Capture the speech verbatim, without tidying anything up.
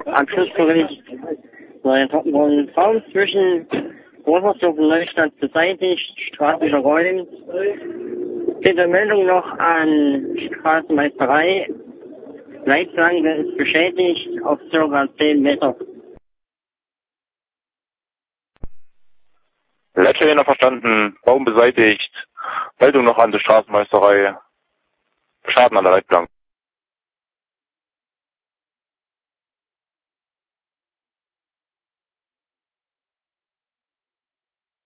Abschlussbericht. Neue Trockenbauern Zaun zwischen Großersdorf und Neustadt beseitigt, Straßen verräumt. Bitte Meldung noch an Straßenmeisterei. Leitplanke ist beschädigt auf ca. zehn Meter. Letzter verstanden, Baum beseitigt, Meldung noch an die Straßenmeisterei, Schaden an der Leitplanke.